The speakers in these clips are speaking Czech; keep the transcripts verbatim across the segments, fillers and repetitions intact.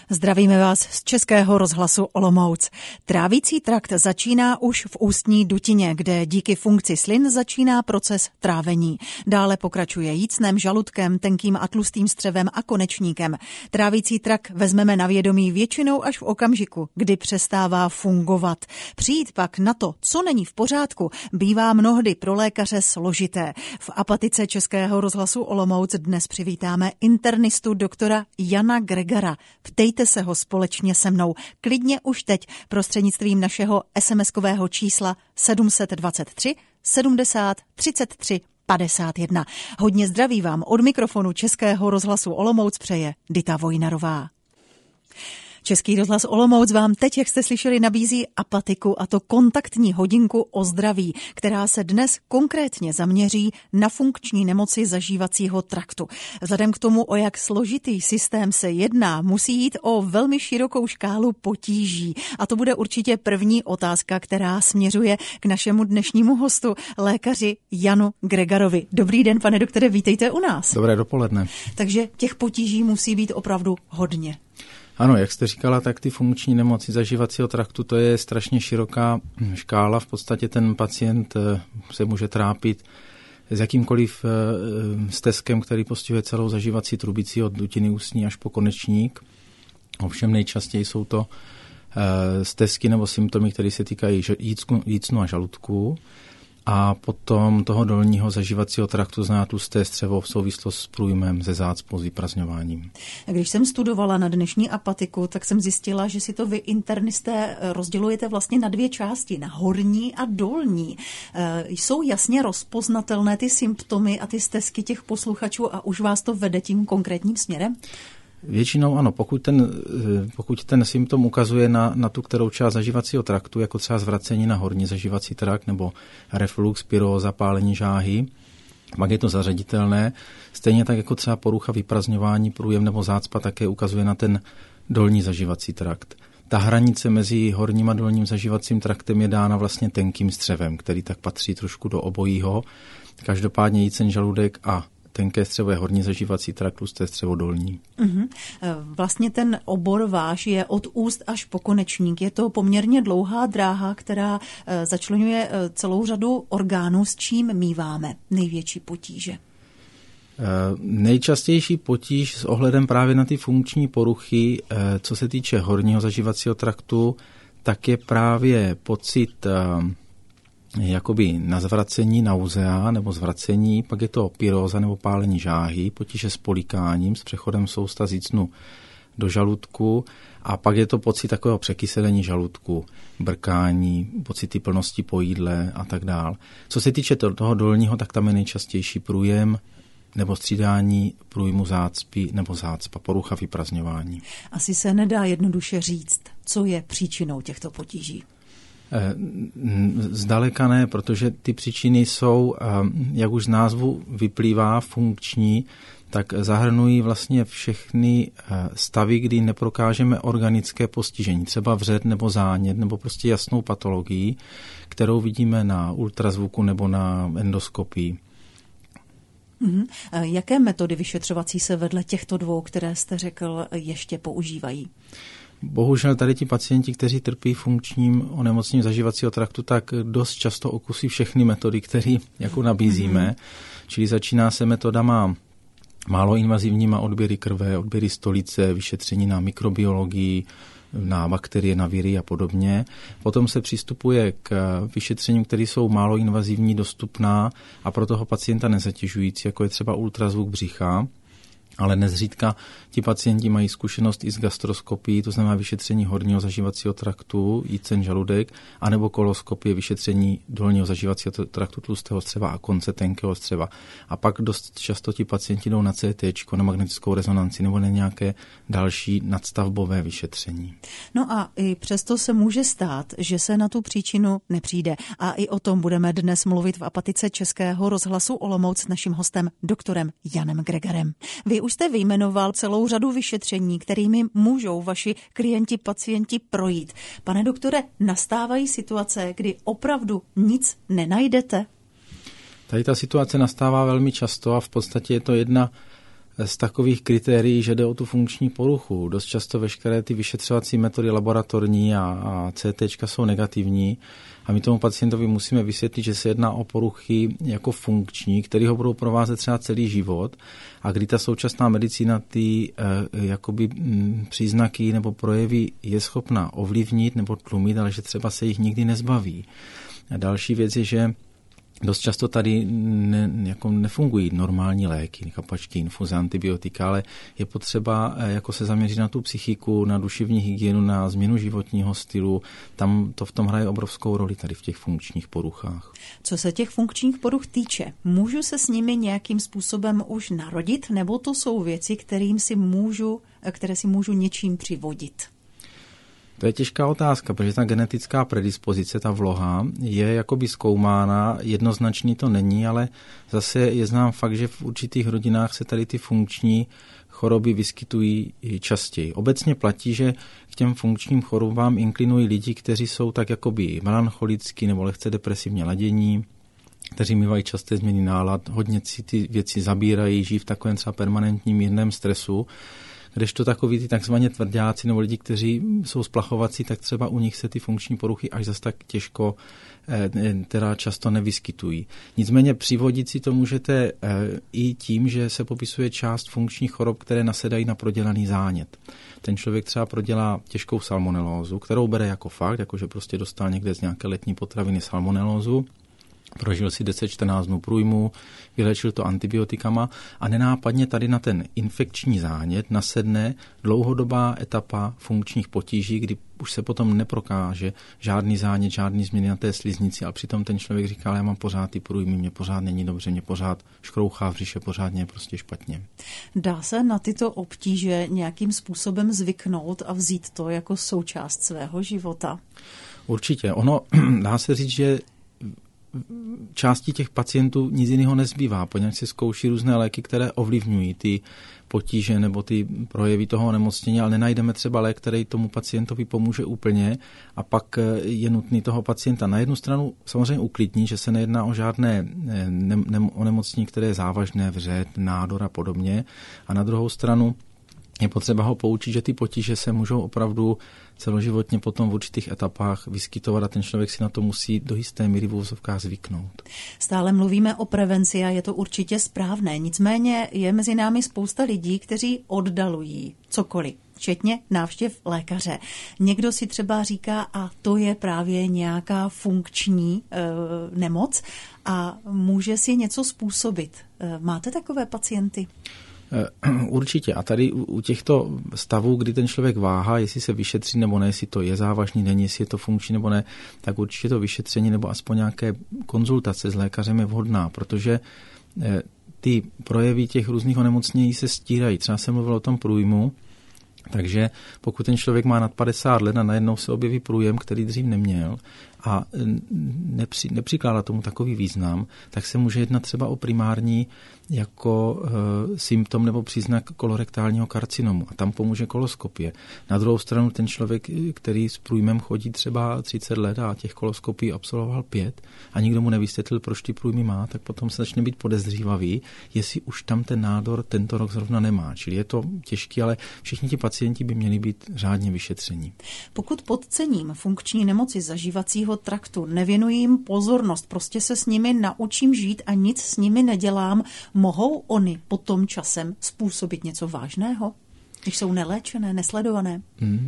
Zdravíme vás z Českého rozhlasu Olomouc. Trávící trakt začíná už v ústní dutině, kde díky funkci slin začíná proces trávení. Dále pokračuje jícnem, žaludkem, tenkým a tlustým střevem a konečníkem. Trávící trakt vezmeme na vědomí většinou až v okamžiku, kdy přestává fungovat. Přijít pak na to, co není v pořádku, bývá mnohdy pro lékaře složité. V apatice Českého rozhlasu Olomouc dnes přivítáme internistu doktora Jana Gregara. Ptejte se ho společně se mnou, klidně už teď prostřednictvím našeho SMSkového čísla sedm set dvacet tři sedmdesát třicet tři padesát jedna. Hodně zdraví vám od mikrofonu Českého rozhlasu Olomouc přeje Dita Vojnarová. Český rozhlas Olomouc vám teď, jak jste slyšeli, nabízí apatiku, a to kontaktní hodinku o zdraví, která se dnes konkrétně zaměří na funkční nemoci zažívacího traktu. Vzhledem k tomu, o jak složitý systém se jedná, musí jít o velmi širokou škálu potíží. A to bude určitě první otázka, která směřuje k našemu dnešnímu hostu, lékaři Janu Gregarovi. Dobrý den, pane doktore, vítejte u nás. Dobré dopoledne. Takže těch potíží musí být opravdu hodně. Ano, jak jste říkala, tak ty funkční nemoci zažívacího traktu, to je strašně široká škála. V podstatě ten pacient se může trápit s jakýmkoliv stezkem, který postihuje celou zažívací trubici od dutiny ústní až po konečník. Ovšem nejčastěji jsou to stezky nebo symptomy, které se týkají jícnu a žaludku. A potom toho dolního zažívacího traktu zná tlusté střevo v souvislosti s průjmem ze zácpou, s vyprazňováním. Když jsem studovala na dnešní apatiku, tak jsem zjistila, že si to vy internisté rozdělujete vlastně na dvě části, na horní a dolní. E, jsou jasně rozpoznatelné ty symptomy a ty stezky těch posluchačů a už vás to vede tím konkrétním směrem? Většinou ano, pokud ten, pokud ten symptom ukazuje na, na tu kterou část zažívacího traktu, jako třeba zvracení na horní zažívací trakt nebo reflux, pyro, zapálení žáhy, pak je to zařaditelné. Stejně tak jako třeba porucha vyprazňování, průjem nebo zácpa také ukazuje na ten dolní zažívací trakt. Ta hranice mezi horním a dolním zažívacím traktem je dána vlastně tenkým střevem, který tak patří trošku do obojího. Každopádně jícen, žaludek a tenké střevo je horní zažívací trakt, tlusté střevo dolní. Mm-hmm. Vlastně ten obor váš je od úst až po konečník. Je to poměrně dlouhá dráha, která začleňuje celou řadu orgánů, s čím míváme největší potíže. E, nejčastější potíž s ohledem právě na ty funkční poruchy, e, co se týče horního zažívacího traktu, tak je právě pocit e, jakoby na zvracení nauzea nebo zvracení, pak je to pyróza nebo pálení žáhy, potíže s polikáním, s přechodem sousta z jícnu do žaludku a pak je to pocit takového překyselení žaludku, brkání, pocity plnosti po jídle a tak dál. Co se týče toho dolního, tak tam je nejčastější průjem nebo střídání průjmu zácpy nebo zácpa, porucha vyprazňování. Asi se nedá jednoduše říct, co je příčinou těchto potíží. Zdaleka ne, protože ty příčiny jsou, jak už z názvu vyplývá, funkční, tak zahrnují vlastně všechny stavy, kdy neprokážeme organické postižení, třeba vřed nebo zánět, nebo prostě jasnou patologii, kterou vidíme na ultrazvuku nebo na endoskopii. Mm-hmm. Jaké metody vyšetřovací se vedle těchto dvou, které jste řekl, ještě používají? Bohužel tady ti pacienti, kteří trpí funkčním onemocněním zažívacího traktu, tak dost často okusí všechny metody, které jako nabízíme. Mm-hmm. Čili začíná se metodama málo invazivníma odběry krve, odběry stolice, vyšetření na mikrobiologii, na bakterie, na viry a podobně. Potom se přistupuje k vyšetřením, které jsou málo invazivní, dostupná a pro toho pacienta nezatěžující, jako je třeba ultrazvuk břicha. Ale nezřídka ti pacienti mají zkušenost i s gastroskopií, to znamená vyšetření horního zažívacího traktu, jícen, žaludek, anebo koloskopie, vyšetření dolního zažívacího traktu, tlustého střeva a konce tenkého střeva. A pak dost často ti pacienti jdou na C T, na magnetickou rezonanci nebo na nějaké další nadstavbové vyšetření. No a i přesto se může stát, že se na tu příčinu nepřijde. A i o tom budeme dnes mluvit v apatice Českého rozhlasu Olomouc s naším hostem, doktorem Janem Gregarem. Vy už jste vyjmenoval celou řadu vyšetření, kterými můžou vaši klienti, pacienti projít. Pane doktore, nastávají situace, kdy opravdu nic nenajdete? Tady ta situace nastává velmi často a v podstatě je to jedna z takových kritérií, že jde o tu funkční poruchu. Dost často veškeré ty vyšetřovací metody laboratorní a, a C T jsou negativní a my tomu pacientovi musíme vysvětlit, že se jedná o poruchy jako funkční, které ho budou provázet třeba celý život a kdy ta současná medicína ty eh, jakoby m, příznaky nebo projevy je schopna ovlivnit nebo tlumit, ale že třeba se jich nikdy nezbaví. A další věc je, že dost často tady ne, jako nefungují normální léky, kapačky, infuze, antibiotika, ale je potřeba jako se zaměřit na tu psychiku, na duševní hygienu, na změnu životního stylu. Tam to v tom hraje obrovskou roli tady v těch funkčních poruchách. Co se těch funkčních poruch týče, můžu se s nimi nějakým způsobem už narodit, nebo to jsou věci, kterým si můžu, které si můžu něčím přivodit? To je těžká otázka, protože ta genetická predispozice, ta vloha, je jakoby zkoumána, jednoznačný to není, ale zase je znám fakt, že v určitých rodinách se tady ty funkční choroby vyskytují častěji. Obecně platí, že k těm funkčním chorobám inklinují lidi, kteří jsou tak jakoby melancholický nebo lehce depresivně ladění, kteří mývají časté změny nálad, hodně si ty věci zabírají, žijí v takovém třeba permanentním mírném stresu. Kdežto takový ty takzvaně tvrďáci nebo lidi, kteří jsou splachovací, tak třeba u nich se ty funkční poruchy až zas tak těžko, teda často nevyskytují. Nicméně přivodit si to můžete i tím, že se popisuje část funkčních chorob, které nasedají na prodělaný zánět. Ten člověk třeba prodělá těžkou salmonelózu, kterou bere jako fakt, jakože prostě dostal někde z nějaké letní potraviny salmonelózu, prožil si deset čtrnáct dnů průjmu, vylečil to antibiotikama a nenápadně tady na ten infekční zánět nasedne dlouhodobá etapa funkčních potíží, kdy už se potom neprokáže žádný zánět, žádný změny na té sliznici, ale přitom ten člověk říká, ale já mám pořád ty průjmy, mě pořád není dobře, mě pořád škrouchá v břiše, pořád mě je prostě špatně. Dá se na tyto obtíže nějakým způsobem zvyknout a vzít to jako součást svého života? Určitě. Ono dá se říct, že části těch pacientů nic jiného nezbývá, poněvadž se zkouší různé léky, které ovlivňují ty potíže nebo ty projevy toho onemocnění, ale nenajdeme třeba lék, který tomu pacientovi pomůže úplně a pak je nutný toho pacienta na jednu stranu samozřejmě uklidnit, že se nejedná o žádné ne- ne- onemocnění, které je závažné, vřet, nádor a podobně, a na druhou stranu je potřeba ho poučit, že ty potíže se můžou opravdu celoživotně potom v určitých etapách vyskytovat a ten člověk si na to musí do jisté míry v uvozovkách zvyknout. Stále mluvíme o prevenci a je to určitě správné. Nicméně je mezi námi spousta lidí, kteří oddalují cokoliv, včetně návštěv lékaře. Někdo si třeba říká, a to je právě nějaká funkční e, nemoc a může si něco způsobit. E, máte takové pacienty? Určitě. A tady u těchto stavů, kdy ten člověk váhá, jestli se vyšetří nebo ne, jestli to je závažný, není, jestli je to funkční nebo ne, tak určitě to vyšetření nebo aspoň nějaké konzultace s lékařem je vhodná, protože ty projevy těch různých onemocnění se stírají. Třeba jsem mluvil o tom průjmu, takže pokud ten člověk má nad padesát let a najednou se objeví průjem, který dřív neměl a nepři, nepřikládá tomu takový význam, tak se může jednat třeba o primární jako e, symptom nebo příznak kolorektálního karcinomu a tam pomůže koloskopie. Na druhou stranu ten člověk, který s průjmem chodí třeba třicet let a těch koloskopií absolvoval pět a nikdo mu nevysvětlil, proč ty průjmy má, tak potom se začne být podezřívavý, jestli už tam ten nádor tento rok zrovna nemá. Čili je to těžké, ale všichni ti pacienti by měli být řádně vyšetření. Pokud podcením funkční nemoci zažívacího traktu, nevěnuji jim pozornost, prostě se s nimi naučím žít a nic s nimi nedělám, mohou oni potom časem způsobit něco vážného, když jsou neléčené, nesledované?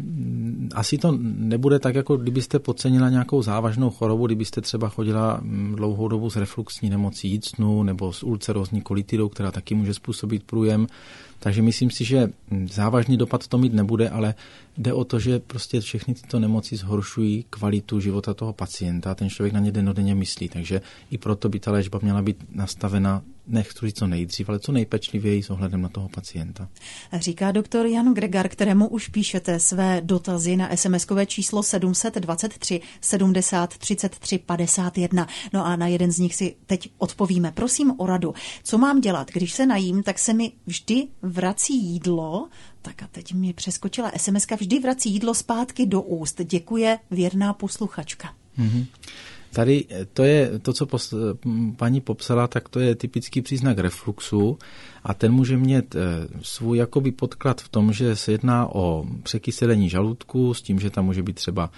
Asi to nebude tak, jako kdybyste podcenila nějakou závažnou chorobu, kdybyste třeba chodila dlouhou dobu s refluxní nemocí jícnu nebo s ulcerózní kolitidou, která taky může způsobit průjem. Takže myslím si, že závažný dopad to mít nebude, ale jde o to, že prostě všechny tyto nemoci zhoršují kvalitu života toho pacienta a ten člověk na ně dennodenně myslí. Takže i proto by ta léčba měla být nastavena, nechci říct co nejdřív, ale co nejpečlivěji s ohledem na toho pacienta. Říká doktor Jan Gregar, kterému už píšete své dotazy na es em eskové číslo sedm set dvacet tři sedmdesát třicet tři padesát jedna. No a na jeden z nich si teď odpovíme. Prosím o radu. Co mám dělat, když se najím, tak se mi vždy vrací jídlo, tak a teď mě přeskočila es em eska, vždy vrací jídlo zpátky do úst. Děkuje věrná posluchačka. Mm-hmm. Tady to je to, co pos, paní popsala, tak to je typický příznak refluxu a ten může mít svůj jakoby podklad v tom, že se jedná o překyselení žaludku s tím, že tam může být třeba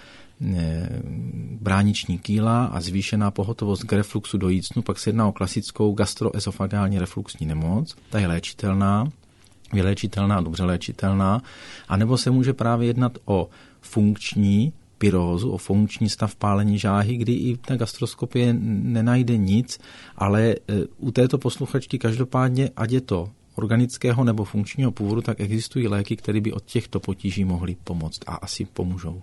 brániční kýla a zvýšená pohotovost k refluxu do jícnu, pak se jedná o klasickou gastroesofagální refluxní nemoc, ta je léčitelná, je léčitelná, dobře léčitelná, anebo se může právě jednat o funkční pyrózu, o funkční stav pálení žáhy, kdy i ta gastroskopie nenajde nic, ale u této posluchačky každopádně, ať je to organického nebo funkčního původu, tak existují léky, které by od těchto potíží mohly pomoct a asi pomůžou.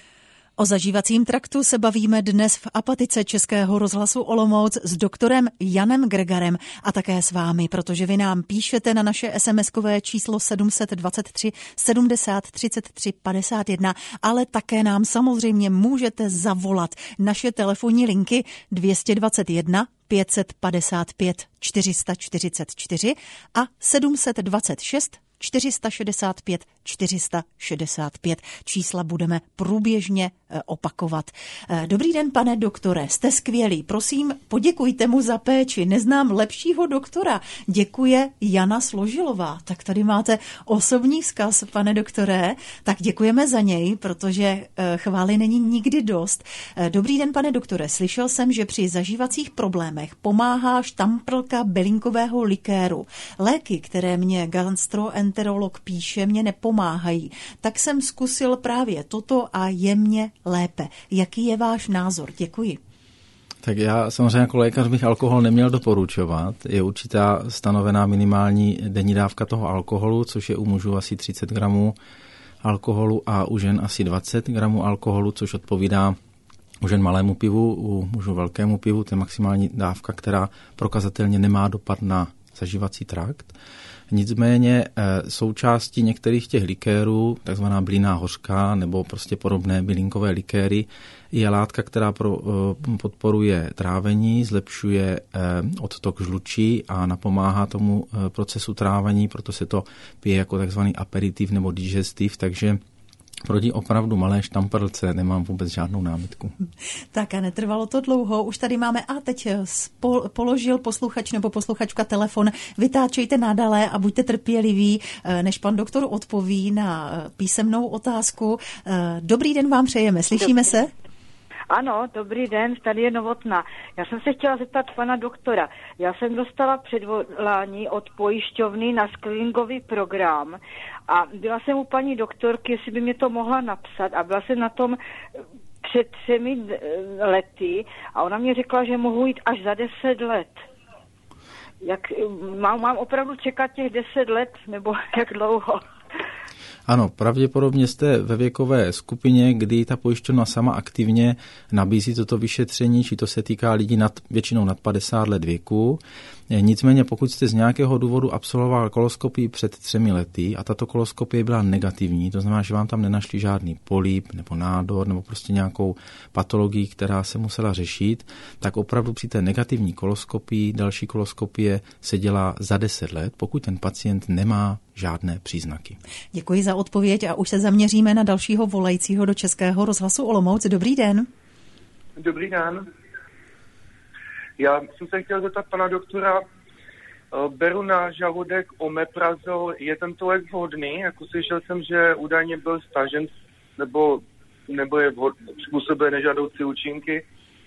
O zažívacím traktu se bavíme dnes v Apatice Českého rozhlasu Olomouc s doktorem Janem Gregarem a také s vámi, protože vy nám píšete na naše esemeskové číslo sedm set dvacet tři sedmdesát třicet tři padesát jedna, ale také nám samozřejmě můžete zavolat. Naše telefonní linky dvě stě dvacet jedna pět set padesát pět čtyři sta čtyřicet čtyři a sedm set dvacet šest čtyři sta šedesát pět čtyři sta šedesát pět. Čísla budeme průběžně opakovat. Dobrý den, pane doktore, jste skvělý. Prosím, poděkujte mu za péči. Neznám lepšího doktora. Děkuje Jana Složilová. Tak tady máte osobní vzkaz, pane doktore. Tak děkujeme za něj, protože chvály není nikdy dost. Dobrý den, pane doktore. Slyšel jsem, že při zažívacích problémech pomáhá štamprlka bylinkového likéru. Léky, které mě gastroenterolog píše, mě nepomáhají. Tak jsem zkusil právě toto a je mě lépe. Jaký je váš názor? Děkuji. Tak já samozřejmě jako lékař bych alkohol neměl doporučovat. Je určitá stanovená minimální denní dávka toho alkoholu, což je u mužů asi třicet gramů alkoholu a u žen asi dvacet gramů alkoholu, což odpovídá u žen malému pivu, u mužů velkému pivu. To je maximální dávka, která prokazatelně nemá dopad na zažívací trakt. Nicméně součástí některých těch likérů, takzvaná bylinná hořka nebo prostě podobné bylinkové likéry, je látka, která pro, podporuje trávení, zlepšuje odtok žlučí a napomáhá tomu procesu trávení, proto se to pije jako takzvaný aperitiv nebo digestiv, takže proti opravdu malé štamprlce nemám vůbec žádnou námitku. Tak a netrvalo to dlouho, už tady máme a teď spol, položil posluchač nebo posluchačka telefon, vytáčejte nadále a buďte trpěliví, než pan doktor odpoví na písemnou otázku. Dobrý den vám přejeme, slyšíme se? Ano, dobrý den, tady je Novotná. Já jsem se chtěla zeptat pana doktora. Já jsem dostala předvolání od pojišťovny na screeningový program a byla jsem u paní doktorky, jestli by mě to mohla napsat a byla jsem na tom před třemi lety a ona mě řekla, že mohu jít až za deset let. Jak, mám, mám opravdu čekat těch deset let nebo jak dlouho? Ano, pravděpodobně jste ve věkové skupině, kdy ta pojišťovna sama aktivně nabízí toto vyšetření, či to se týká lidí nad, většinou nad padesát let věku. Nicméně pokud jste z nějakého důvodu absolvoval koloskopii před třemi lety a tato koloskopie byla negativní, to znamená, že vám tam nenašli žádný polip nebo nádor nebo prostě nějakou patologii, která se musela řešit, tak opravdu při té negativní koloskopii další koloskopie se dělá za deset let, pokud ten pacient nemá žádné příznaky. Děkuji za odpověď a už se zaměříme na dalšího volajícího do Českého rozhlasu Olomouc. Dobrý den. Dobrý den. Já jsem se chtěl zeptat pana doktora, beru na žaludek omeprazol, je tento lék vhodný? Jako slyšel jsem, že údajně byl stažen, nebo, nebo je vhod, způsobuje nežádoucí účinky?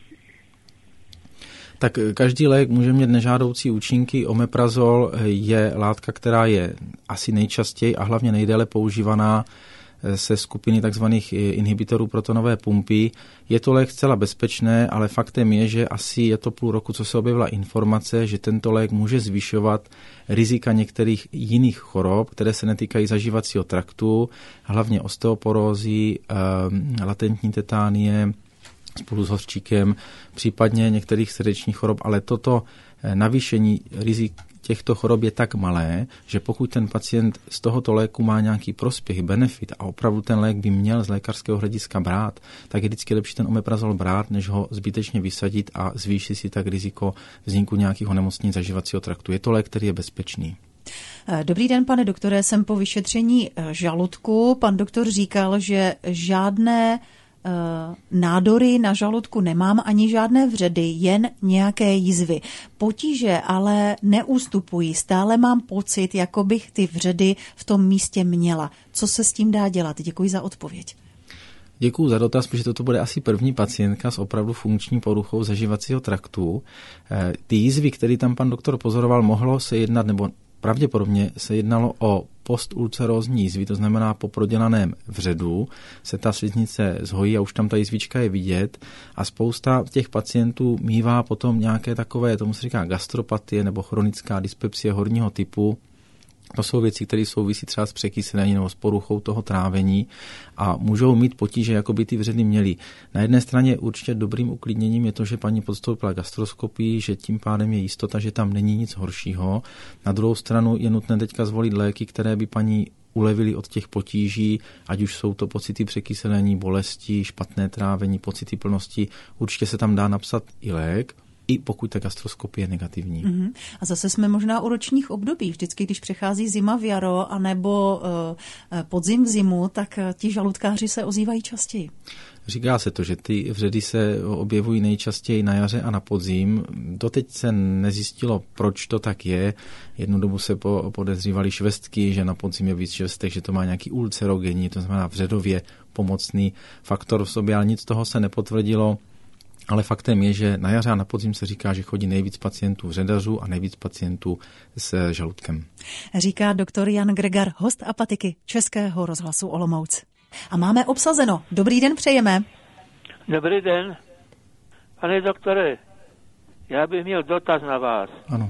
Tak každý lék může mít nežádoucí účinky. Omeprazol je látka, která je asi nejčastěji a hlavně nejdéle používaná se skupiny tzv. Inhibitorů protonové pumpy. Je to lék zcela bezpečné, ale faktem je, že asi je to půl roku, co se objevila informace, že tento lék může zvyšovat rizika některých jiných chorob, které se netýkají zažívacího traktu, hlavně osteoporózy, latentní tetánie, spolu s hořčíkem, případně některých srdečních chorob, ale toto navýšení rizik těchto chorob je tak malé, že pokud ten pacient z tohoto léku má nějaký prospěch, benefit a opravdu ten lék by měl z lékařského hlediska brát, tak je vždycky lepší ten omeprazol brát, než ho zbytečně vysadit a zvýší si tak riziko vzniku nějakých onemocnění zažívacího traktu. Je to lék, který je bezpečný. Dobrý den, pane doktore, jsem po vyšetření žaludku. Pan doktor říkal, že žádné nádory na žaludku nemám ani žádné vředy, jen nějaké jizvy. Potíže ale neústupují, stále mám pocit, jako bych ty vředy v tom místě měla. Co se s tím dá dělat? Děkuji za odpověď. Děkuju za dotaz, protože toto bude asi první pacientka s opravdu funkční poruchou zažívacího traktu. Ty jizvy, které tam pan doktor pozoroval, mohlo se jednat, nebo pravděpodobně se jednalo o postulcerózní jizvy, to znamená po prodělaném vředu se ta sliznice zhojí a už tam ta jizvička je vidět a spousta těch pacientů mívá potom nějaké takové, tomu se říká gastropatie nebo chronická dyspepsie horního typu. To jsou věci, které souvisí třeba s překyselením nebo s poruchou toho trávení a můžou mít potíže, jako by ty vředy měly. Na jedné straně určitě dobrým uklidněním je to, že paní podstoupila gastroskopii, že tím pádem je jistota, že tam není nic horšího. Na druhou stranu je nutné teďka zvolit léky, které by paní ulevily od těch potíží, ať už jsou to pocity překyselení, bolesti, špatné trávení, pocity plnosti. Určitě se tam dá napsat i lék, i pokud ta gastroskopie je negativní. Mm-hmm. A zase jsme možná u ročních období. Vždycky, když přechází zima v jaro anebo uh, podzim v zimu, tak ti žaludkáři se ozývají častěji. Říká se to, že ty vředy se objevují nejčastěji na jaře a na podzim. Doteď se nezjistilo, proč to tak je. Jednu dobu se podezřívaly švestky, že na podzim je víc švestek, že to má nějaký ulcerogenní, to znamená vředově pomocný faktor v sobě, ale nic z toho se nepotvrdilo. Ale faktem je, že na jaře a na podzim se říká, že chodí nejvíc pacientů vředařů a nejvíc pacientů s žaludkem. Říká doktor Jan Gregar, host apatiky Českého rozhlasu Olomouc. A máme obsazeno. Dobrý den přejeme. Dobrý den. Pane doktore, já bych měl dotaz na vás. Ano.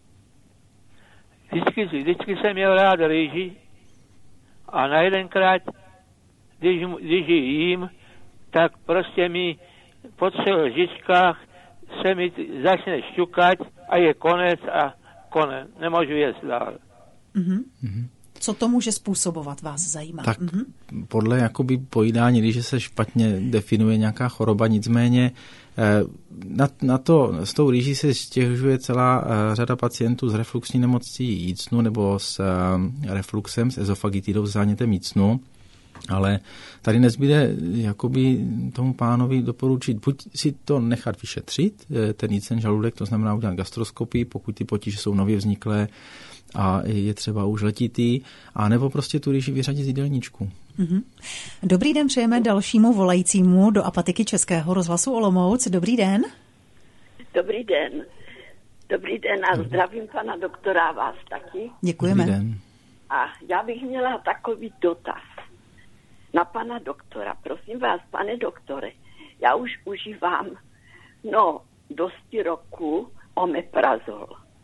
Vždycky, vždycky jsem měl rád rýži a na jedenkrát, když, když ji jím, tak prostě mi po třech lžičkách se mi začne šťukat a je konec a konec. Nemůžu jíst dál. Mm-hmm. Mm-hmm. Co to může způsobovat, vás zajímá? Tak mm-hmm. podle jakoby pojídání, když se špatně definuje nějaká choroba, nicméně na, na to, s tou rýží se stěžuje celá řada pacientů s refluxní nemocí jícnu nebo s refluxem, s ezofagitidou, s zánětem jícnu. Ale tady nezbyde jakoby tomu pánovi doporučit buď si to nechat vyšetřit, ten jícen žaludek, to znamená udělat gastroskopii, pokud ty potíže jsou nově vzniklé a je třeba už letitý, a nebo prostě tu rýži vyřadit z jídelníčku. Mm-hmm. Dobrý den přejeme dalšímu volajícímu do apatiky Českého rozhlasu Olomouc. Dobrý den. Dobrý den. Dobrý den a zdravím pana doktora, vás taky. Děkujeme. Dobrý den. A já bych měla takový dotaz na pana doktora. Prosím vás, pane doktore, já už užívám, no, dosti roku omeprazol.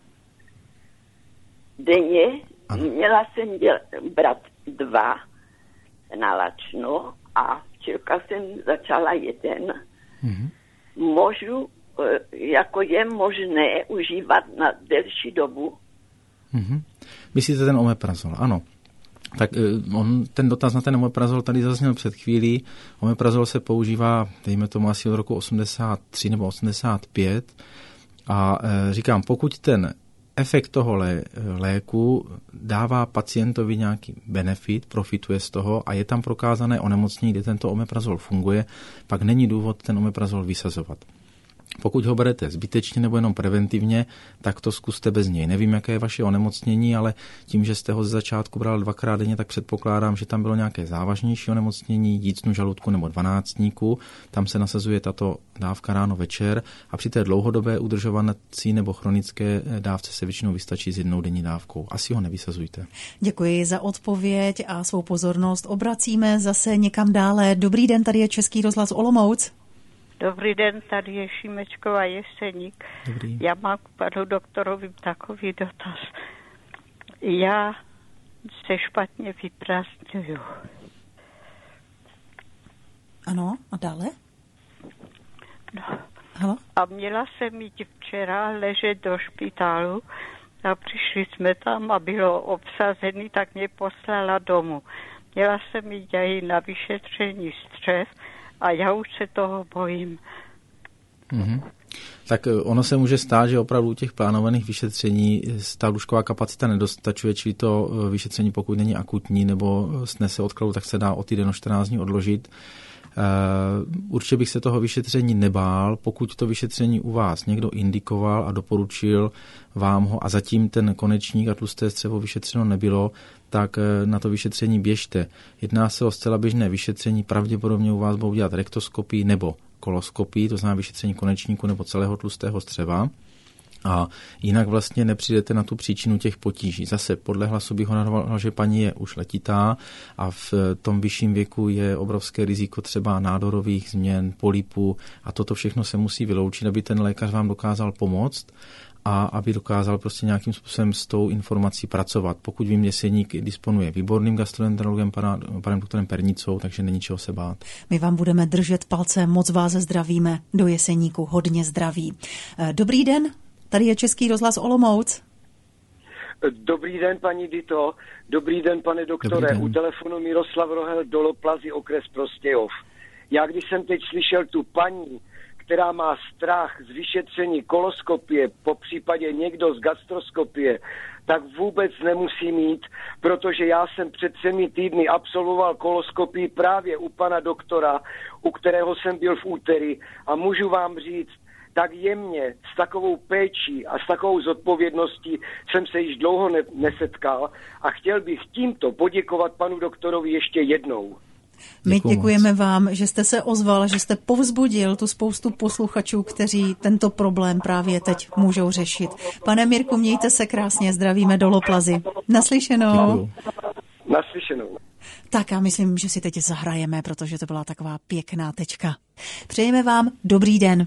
Denně ano. Měla jsem děl, brát dva na lačno a včera jsem začala jeden. Mhm. Můžu, jako je možné užívat na delší dobu? Mhm. Myslíte ten omeprazol? Ano. Tak on, ten dotaz na ten omeprazol tady zazněl před chvílí. Omeprazol se používá, dejme tomu asi od roku osmdesát tři nebo osmdesát pět a e, říkám, pokud ten efekt toho lé, léku dává pacientovi nějaký benefit, profituje z toho a je tam prokázané onemocnění, kde tento omeprazol funguje, pak není důvod ten omeprazol vysazovat. Pokud ho berete zbytečně nebo jenom preventivně, tak to zkuste bez něj. Nevím, jaké je vaše onemocnění, ale tím, že jste ho z začátku bral dvakrát denně, tak předpokládám, že tam bylo nějaké závažnější onemocnění, jícnu žaludku nebo dvanáctníku. Tam se nasazuje tato dávka ráno večer a při té dlouhodobé udržovací nebo chronické dávce se většinou vystačí s jednou denní dávkou. Asi ho nevysazujte. Děkuji za odpověď a svou pozornost obracíme zase někam dále. Dobrý den, tady je Český rozhlas Olomouc. Dobrý den, tady je Šimečková Jeseník. Dobrý. Já mám k panu doktorovi takový dotaz. Já se špatně vyprázdňuju. Ano, a dále? No. Halo? A měla jsem jít včera ležet do špitálu a přišli jsme tam a bylo obsazený, tak mě poslala domů. Měla jsem jít i na vyšetření střev, a já už se toho bojím. Mm-hmm. Tak ono se může stát, že opravdu u těch plánovaných vyšetření ta lůžková kapacita nedostačuje, čili to vyšetření, pokud není akutní nebo snese odkladu, tak se dá o týden o čtrnáct dní odložit. Určitě bych se toho vyšetření nebál, pokud to vyšetření u vás někdo indikoval a doporučil vám ho a zatím ten konečník a tlusté střevo vyšetřeno nebylo, tak na to vyšetření běžte. Jedná se o zcela běžné vyšetření, pravděpodobně u vás budou dělat rektoskopii nebo koloskopii, to znamená vyšetření konečníku nebo celého tlustého střeva. A jinak vlastně nepřijdete na tu příčinu těch potíží. Zase podle hlasu bych ho navrhoval, že paní je už letitá a v tom vyšším věku je obrovské riziko třeba nádorových změn, polipů a toto všechno se musí vyloučit, aby ten lékař vám dokázal pomoct a aby dokázal prostě nějakým způsobem s tou informací pracovat. Pokud vím, Jeseník disponuje výborným gastroenterologem, panem doktorem Pernicou, takže není čeho se bát. My vám budeme držet palce, moc vás zdravíme do Jeseníku, hodně zdraví. Dobrý den. Tady je Český rozhlas Olomouc. Dobrý den, paní Dito. Dobrý den, pane doktore. Den. U telefonu Miroslav Rohel, Doloplazy, okres Prostějov. Já když jsem teď slyšel tu paní, která má strach z vyšetření koloskopie, po případě někdo z gastroskopie, tak vůbec nemusí mít, protože já jsem před třemi týdny absolvoval koloskopii právě u pana doktora, u kterého jsem byl v úterý a můžu vám říct, tak jemně, s takovou péčí a s takovou zodpovědností jsem se již dlouho ne- nesetkal a chtěl bych tímto poděkovat panu doktorovi ještě jednou. My děkujeme vám, že jste se ozval, že jste povzbudil tu spoustu posluchačů, kteří tento problém právě teď můžou řešit. Pane Mirku, mějte se krásně, zdravíme do Loplazy. Naslyšenou. Naslyšenou. Tak a myslím, že si teď zahrajeme, protože to byla taková pěkná tečka. Přejeme vám dobrý den.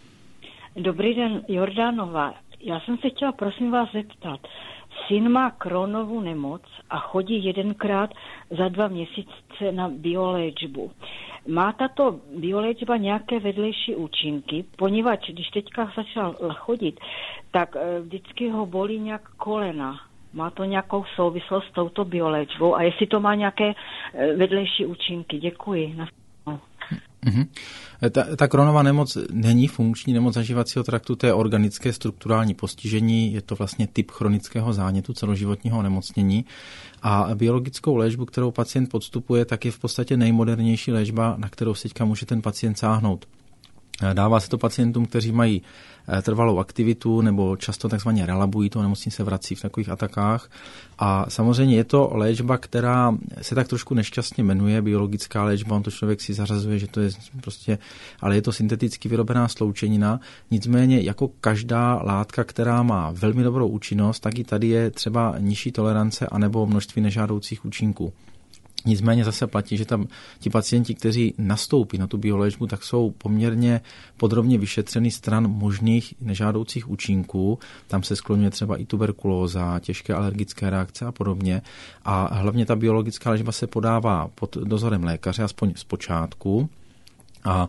Dobrý den, Jordánova. Já jsem se chtěla, prosím vás, zeptat. Syn má Crohnovu nemoc a chodí jedenkrát za dva měsíce na bioléčbu. Má tato bioléčba nějaké vedlejší účinky, poněvadž když teďka začal chodit, tak vždycky ho bolí nějak kolena. Má to nějakou souvislost s touto bioléčbou a jestli to má nějaké vedlejší účinky. Děkuji. Mm-hmm. Ta, ta Crohnova nemoc není funkční nemoc zažívacího traktu, to je organické strukturální postižení, je to vlastně typ chronického zánětu celoživotního onemocnění a biologickou léčbu, kterou pacient podstupuje, tak je v podstatě nejmodernější léčba, na kterou se teďka může ten pacient sáhnout. Dává se to pacientům, kteří mají trvalou aktivitu nebo často takzvaně relabují, to nemocní se vrací v takových atakách. A samozřejmě je to léčba, která se tak trošku nešťastně jmenuje, biologická léčba, on to člověk si zařazuje, že to je prostě, ale je to synteticky vyrobená sloučenina. Nicméně jako každá látka, která má velmi dobrou účinnost, tak i tady je třeba nižší tolerance anebo množství nežádoucích účinků. Nicméně zase platí, že tam ti pacienti, kteří nastoupí na tu bioléčbu, tak jsou poměrně podrobně vyšetřeny stran možných nežádoucích účinků. Tam se skloňuje třeba i tuberkulóza, těžké alergické reakce a podobně. A hlavně ta biologická léčba se podává pod dozorem lékaře, aspoň zpočátku. A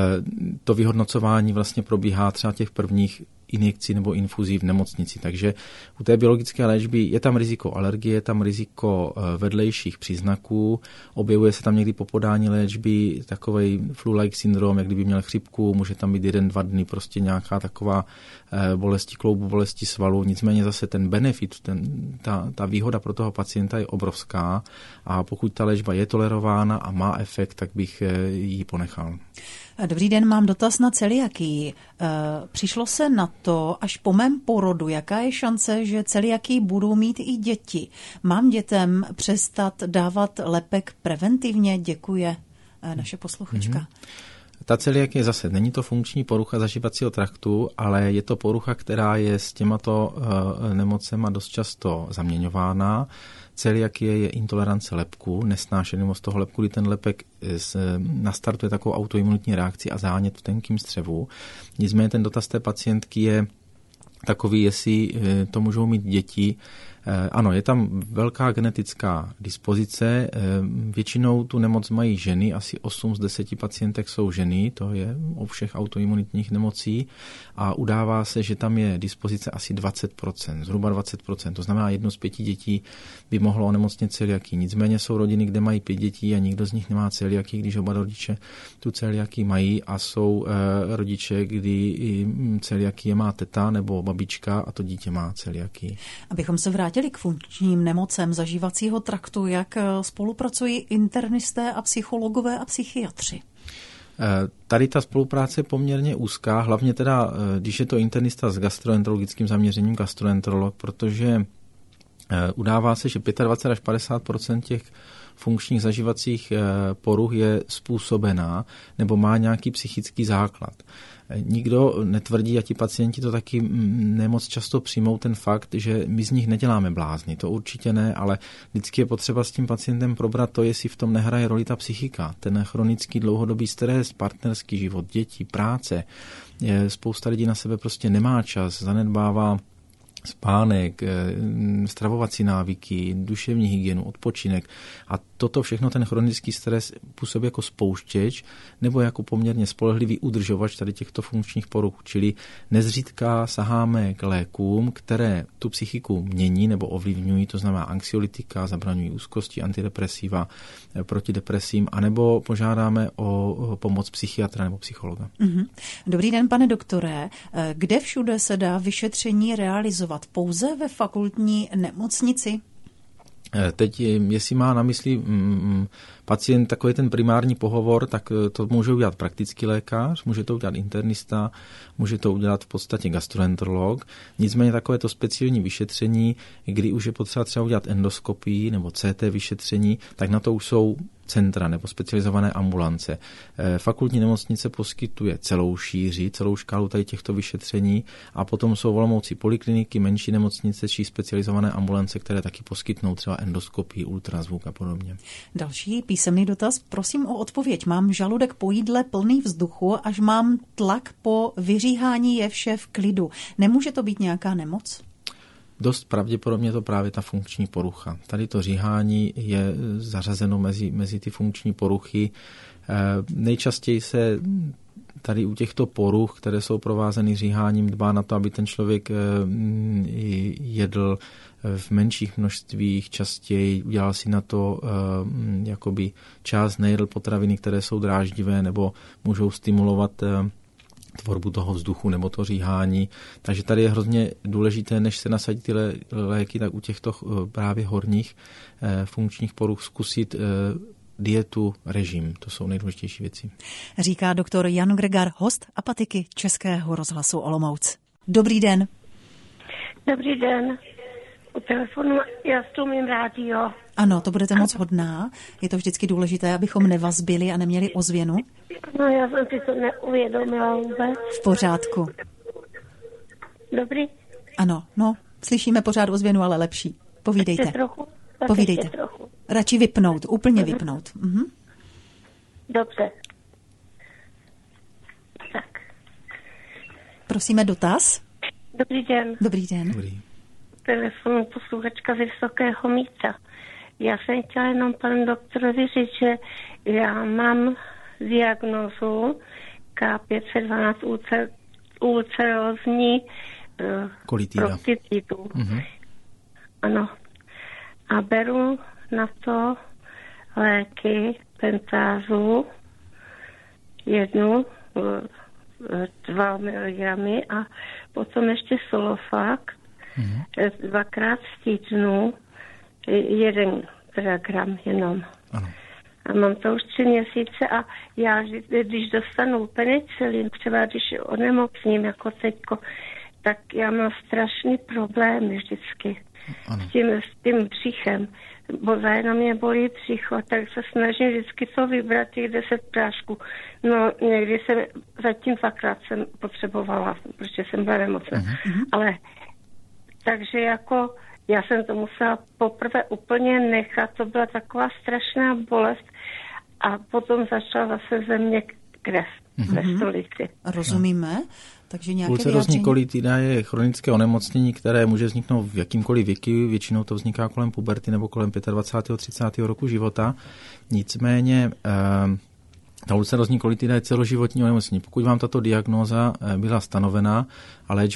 to vyhodnocování vlastně probíhá třeba těch prvních injekcí nebo infuzí v nemocnici. Takže u té biologické léčby je tam riziko alergie, je tam riziko vedlejších příznaků, objevuje se tam někdy po podání léčby takovej flu-like syndrom, jak kdyby měl chřipku, může tam být jeden, dva dny prostě nějaká taková bolesti kloubu, bolesti svalu. Nicméně zase ten benefit, ten, ta, ta výhoda pro toho pacienta je obrovská a pokud ta léčba je tolerována a má efekt, tak bych ji ponechal. Dobrý den, mám dotaz na celiakii. Přišlo se na to až po mém porodu, jaká je šance, že celiakii budou mít i děti. Mám dětem přestat dávat lepek preventivně? Děkuje naše posluchačka. Mm-hmm. Ta celiakie zase není to funkční porucha zažívacího traktu, ale je to porucha, která je s těmato uh, nemocema dost často zaměňována. Celiakie je intolerance lepku, nesnášenlivost toho lepku, kdy ten lepek nastartuje takovou autoimunitní reakci a zánět v tenkým střevu. Nicméně ten dotaz té pacientky je takový, jestli to můžou mít děti. Ano, je tam velká genetická dispozice. Většinou tu nemoc mají ženy, asi osm z deseti pacientek jsou ženy, to je u všech autoimunitních nemocí a udává se, že tam je dispozice asi dvacet procent, zhruba dvacet procent. To znamená, jedno z pěti dětí by mohlo onemocnit celiakii. Nicméně jsou rodiny, kde mají pět dětí a nikdo z nich nemá celiakii, když oba rodiče tu celiakii mají a jsou rodiče, kdy celiakii má teta nebo babička a to dítě má celiakii. Abychom se vrátili vrátili k funkčním nemocem zažívacího traktu, jak spolupracují internisté a psychologové a psychiatři? Tady ta spolupráce je poměrně úzká, hlavně teda, když je to internista s gastroenterologickým zaměřením, gastroenterolog, protože udává se, že dvacet pět až padesát procent těch funkčních zažívacích poruch je způsobená nebo má nějaký psychický základ. Nikdo netvrdí, a ti pacienti to taky nemoc často přijmou, ten fakt, že my z nich neděláme blázny. To určitě ne, ale vždycky je potřeba s tím pacientem probrat to, jestli v tom nehraje roli ta psychika. Ten chronický dlouhodobý stres, partnerský život, děti, práce. Spousta lidí na sebe prostě nemá čas, zanedbává spánek, stravovací návyky, duševní hygienu, odpočinek a toto všechno ten chronický stres působí jako spouštěč nebo jako poměrně spolehlivý udržovač tady těchto funkčních poruch, čili nezřídka saháme k lékům, které tu psychiku mění nebo ovlivňují, to znamená anxiolytika, zabraňují úzkosti, antidepresiva proti depresím, anebo požádáme o pomoc psychiatra nebo psychologa. Mm-hmm. Dobrý den, pane doktore. Kde všude se dá vyšetření realizovat? Pouze ve fakultní nemocnici? Teď, jestli má na mysli mm, pacient takový ten primární pohovor, tak to může udělat praktický lékař, může to udělat internista, může to udělat v podstatě gastroenterolog. Nicméně takové to speciální vyšetření, kdy už je potřeba třeba udělat endoskopii nebo C T vyšetření, tak na to už jsou centra nebo specializované ambulance. Fakultní nemocnice poskytuje celou šíři, celou škálu tady těchto vyšetření a potom jsou v Olomouci polikliniky, menší nemocnice či specializované ambulance, které taky poskytnou třeba endoskopii, ultrazvuk a podobně. Další písemný dotaz. Prosím o odpověď. Mám žaludek po jídle plný vzduchu, až mám tlak po vyříhání, je vše v klidu. Nemůže to být nějaká nemoc? Dost pravděpodobně to právě ta funkční porucha. Tady to říhání je zařazeno mezi, mezi ty funkční poruchy. E, nejčastěji se tady u těchto poruch, které jsou provázeny říháním, dbá na to, aby ten člověk e, jedl v menších množstvích, častěji udělal si na to e, jakoby čas, nejedl potraviny, které jsou dráždivé nebo můžou stimulovat e, tvorbu toho vzduchu nebo to říhání. Takže tady je hrozně důležité, než se nasadí ty léky, tak u těchto právě horních eh, funkčních poruch zkusit eh, dietu, režim. To jsou nejdůležitější věci. Říká doktor Jan Gregar, host Apatiky Českého rozhlasu Olomouc. Dobrý den. Dobrý den. U telefonu já stlumím rádio. Ano, to budete moc hodná. Je to vždycky důležité, abychom nevazbili a neměli ozvěnu. No, já jsem si to neuvědomila vůbec. V pořádku. Dobrý? Ano, no, slyšíme pořád ozvěnu, ale lepší. Povídejte. Ještě trochu? Tak Povídejte. ještě trochu. Radši vypnout, úplně uh-huh. vypnout. Uh-huh. Dobře. Tak. Prosíme dotaz. Dobrý den. Dobrý den. Dobrý. Telefonu posluchačka z Vysokého Mýta. Já jsem chtěla jenom panu doktorovi říct, že já mám diagnózu K pět set dvanáct ulcerózní prostitidu. Mm-hmm. Ano. A beru na to léky pentázu jednu, dva miligramy a potom ještě solofakt mm-hmm. dvakrát v týdnu, jeden teda gram jenom. Ano. A mám to už tři měsíce a já, když dostanu penicilin, třeba když onemocním jako teďko, tak já mám strašný problémy vždycky ano. s tím, s tím břichem. Bo zájemno mě bolí břicho, tak se snažím vždycky to vybrat těch deset prášků. No někdy jsem, zatím dvakrát jsem potřebovala, protože jsem byla nemocná. Uh-huh. Ale takže jako já jsem to musela poprvé úplně nechat, to byla taková strašná bolest a potom začala zase ze mě krev mm-hmm. ve stolici. Rozumíme. No. Takže nějaké ulcerózní kolitida je chronické onemocnění, které může vzniknout v jakýmkoliv věku, většinou to vzniká kolem puberty nebo kolem dvacátého pátého třicátého roku života. Nicméně eh, ta ulcerózní kolitida je celoživotní onemocnění. Pokud vám tato diagnóza byla stanovena a léčba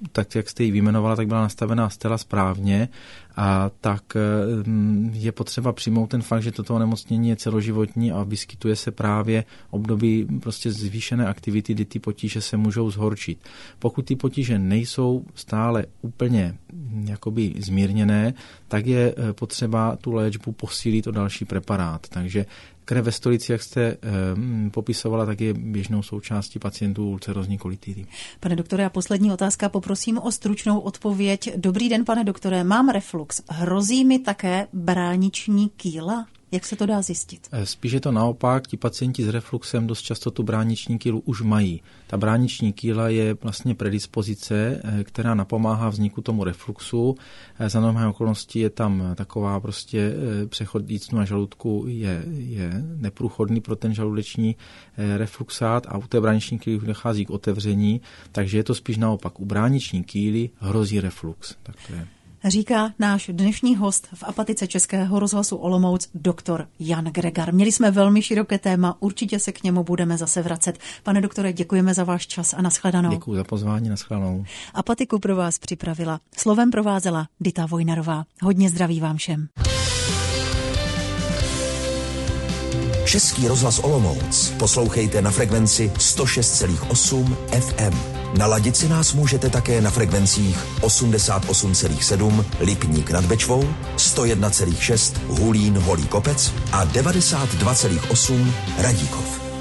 tak jak jste ji vyjmenovala, tak byla nastavená zcela správně a tak je potřeba přijmout ten fakt, že toto onemocnění je celoživotní a vyskytuje se právě období prostě zvýšené aktivity, kdy ty potíže se můžou zhorčit. Pokud ty potíže nejsou stále úplně jakoby zmírněné, tak je potřeba tu léčbu posílit o další preparát. Takže krev ve stolici, jak jste eh, popisovala, tak je běžnou součástí pacientů ulcerózní kolitidy. Pane doktore, a poslední otázka, poprosím o stručnou odpověď. Dobrý den, pane doktore, mám reflux. Hrozí mi také brániční kýla? Jak se to dá zjistit? Spíš je to naopak, ti pacienti s refluxem dost často tu brániční kýlu už mají. Ta brániční kýla je vlastně predispozice, která napomáhá vzniku tomu refluxu. Za normální okolností je tam taková prostě přechod jícnu a žaludku je, je neprůchodný pro ten žaludeční refluxát a u té brániční kýly dochází k otevření, takže je to spíš naopak. U brániční kýly hrozí reflux. Tak to je. Říká náš dnešní host v apatice Českého rozhlasu Olomouc, doktor Jan Gregar. Měli jsme velmi široké téma, určitě se k němu budeme zase vracet. Pane doktore, děkujeme za váš čas a nashledanou. Děkuji za pozvání, nashledanou. Apatiku pro vás připravila, slovem provázela Dita Vojnarová. Hodně zdraví vám všem. Český rozhlas Olomouc poslouchejte na frekvenci sto šest celá osm F M. Naladit si nás můžete také na frekvencích osmdesát osm celá sedm Lipník nad Bečvou, sto jedna celá šest Hulín Holý Kopec a devadesát dva celá osm Radíkov.